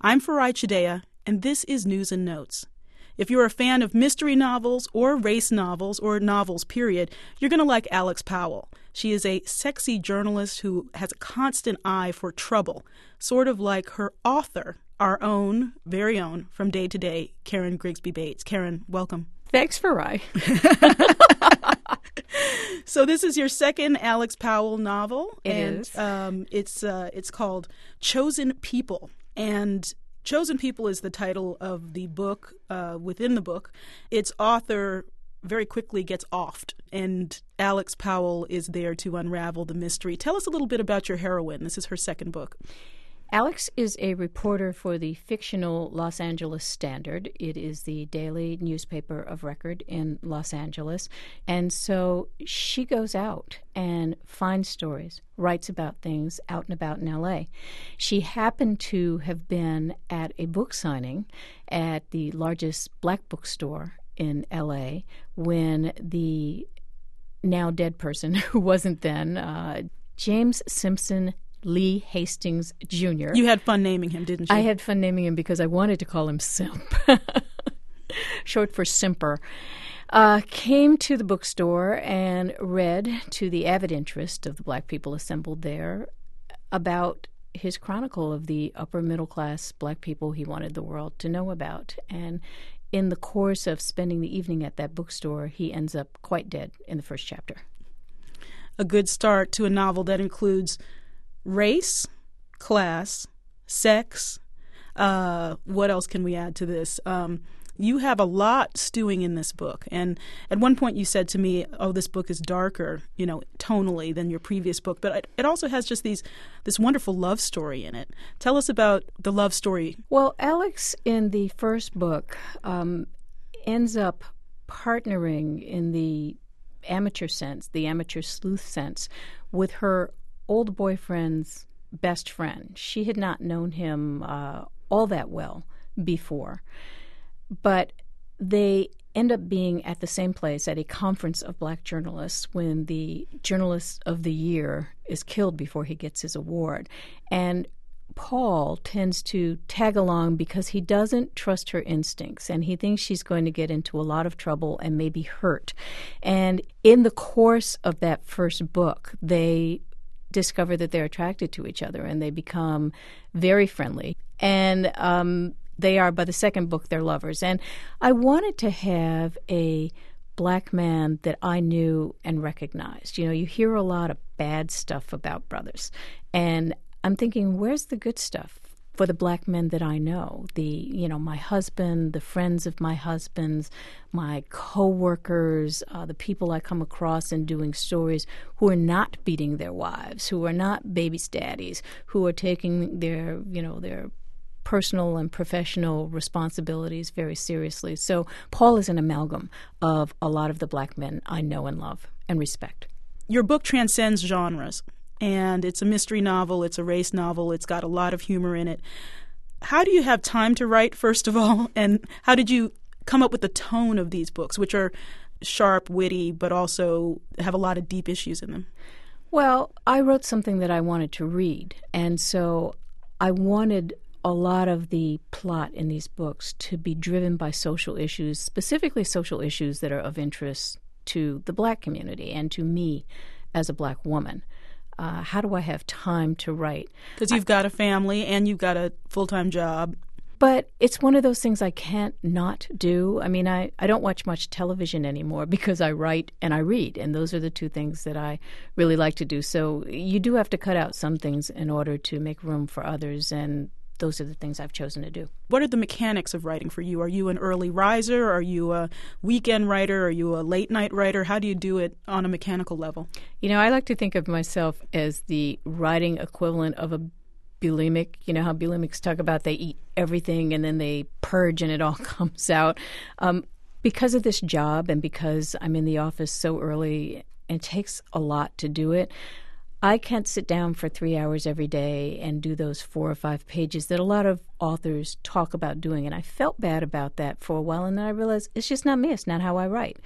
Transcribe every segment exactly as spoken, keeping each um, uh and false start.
I'm Farai Chideya, and this is News and Notes. If you're a fan of mystery novels or race novels or novels, period, you're going to like Alex Powell. She is a sexy journalist who has a constant eye for trouble, sort of like her author, our own, very own, from Day to Day, Karen Grigsby Bates. Karen, welcome. Thanks, Farai. So this is your second Alex Powell novel. It and, is. Um, it's uh, it's called Chosen People. And Chosen People is the title of the book. Uh, within the book, its author very quickly gets offed, and Alex Powell is there to unravel the mystery. Tell us a little bit about your heroine. This is her second book. Alex is a reporter for the fictional Los Angeles Standard. It is the daily newspaper of record in Los Angeles. And so she goes out and finds stories, writes about things out and about in L A. She happened to have been at a book signing at the largest black bookstore in L A when the now dead person, who wasn't then, uh, James Simpson Lee Hastings Junior You had fun naming him, didn't you? I had fun naming him because I wanted to call him Simp, short for Simper, uh, came to the bookstore and read to the avid interest of the black people assembled there about his chronicle of the upper middle class black people he wanted the world to know about. And in the course of spending the evening at that bookstore, he ends up quite dead in the first chapter. A good start to a novel that includes race, class, sex. Uh, what else can we add to this? Um, you have a lot stewing in this book. And at one point you said to me, oh, this book is darker, you know, tonally than your previous book. But it also has just these this wonderful love story in it. Tell us about the love story. Well, Alex, in the first book, um, ends up partnering in the amateur sense, the amateur sleuth sense, with her old boyfriend's best friend. She had not known him uh, all that well before, but they end up being at the same place at a conference of black journalists when the Journalist of the Year is killed before he gets his award. And Paul tends to tag along because he doesn't trust her instincts, and he thinks she's going to get into a lot of trouble and maybe hurt. And in the course of that first book, they discover that they're attracted to each other, and they become very friendly. And um, they are, by the second book, they're lovers. And I wanted to have a black man that I knew and recognized. You know, you hear a lot of bad stuff about brothers. And I'm thinking, where's the good stuff for the black men that I know? The, you know, my husband, the friends of my husbands, my co-workers, uh, the people I come across in doing stories who are not beating their wives, who are not baby's daddies, who are taking their, you know, their personal and professional responsibilities very seriously. So Paul is an amalgam of a lot of the black men I know and love and respect. Your book transcends genres. And it's a mystery novel, it's a race novel, it's got a lot of humor in it. How do you have time to write, first of all? And how did you come up with the tone of these books, which are sharp, witty, but also have a lot of deep issues in them? Well, I wrote something that I wanted to read. And so I wanted a lot of the plot in these books to be driven by social issues, specifically social issues that are of interest to the black community and to me as a black woman. Uh, how do I have time to write? Because you've got a family and you've got a full-time job. But it's one of those things I can't not do. I mean, I, I don't watch much television anymore because I write and I read, and those are the two things that I really like to do. So you do have to cut out some things in order to make room for others, and those are the things I've chosen to do. What are the mechanics of writing for you? Are you an early riser? Are you a weekend writer? Are you a late-night writer? How do you do it on a mechanical level? You know, I like to think of myself as the writing equivalent of a bulimic. You know how bulimics talk about they eat everything and then they purge and it all comes out. Um, because of this job and because I'm in the office so early, it takes a lot to do it. I can't sit down for three hours every day and do those four or five pages that a lot of authors talk about doing. And I felt bad about that for a while, and then I realized it's just not me. It's not how I write.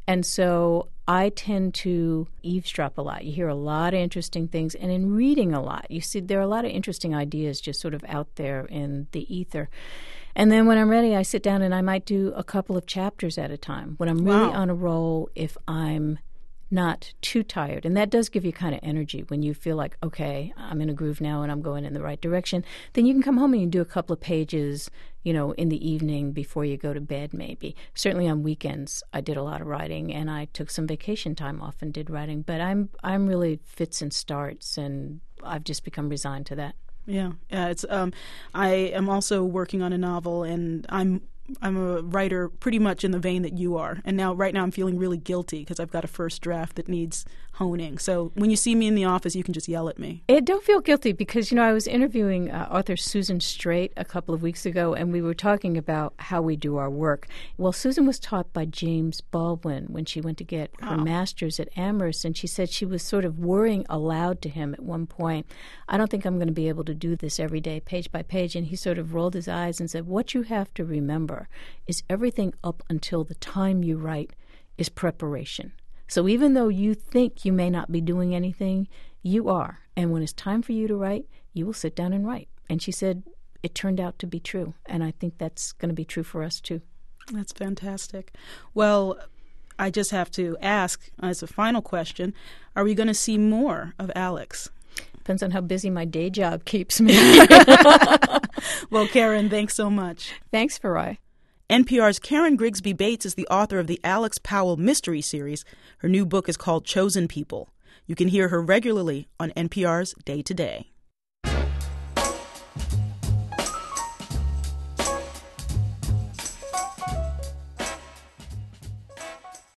And so I tend to eavesdrop a lot. You hear a lot of interesting things. And in reading a lot, you see there are a lot of interesting ideas just sort of out there in the ether. And then when I'm ready, I sit down and I might do a couple of chapters at a time. When I'm really Wow. on a roll, if I'm not too tired. And that does give you kind of energy when you feel like, okay, I'm in a groove now and I'm going in the right direction. Then you can come home and you do a couple of pages, you know, in the evening before you go to bed maybe. Certainly on weekends I did a lot of writing, and I took some vacation time off and did writing. But I'm I'm really fits and starts, and I've just become resigned to that. Yeah, yeah. It's um, I am also working on a novel, and I'm I'm a writer pretty much in the vein that you are. And now, right now, I'm feeling really guilty because I've got a first draft that needs honing. So when you see me in the office, you can just yell at me. It, don't feel guilty because, you know, I was interviewing uh, author Susan Straight a couple of weeks ago, and we were talking about how we do our work. Well, Susan was taught by James Baldwin when she went to get her Wow. master's at Amherst, and she said she was sort of worrying aloud to him at one point, I don't think I'm going to be able to do this every day, page by page. And he sort of rolled his eyes and said, what you have to remember is everything up until the time you write is preparation. So even though you think you may not be doing anything, you are. And when it's time for you to write, you will sit down and write. And she said it turned out to be true. And I think that's going to be true for us too. That's fantastic. Well, I just have to ask as a final question, are we going to see more of Alex? Depends on how busy my day job keeps me. Well, Karen, thanks so much. Thanks, Farai. N P R's Karen Grigsby Bates is the author of the Alex Powell Mystery Series. Her new book is called Chosen People. You can hear her regularly on N P R's Day to Day.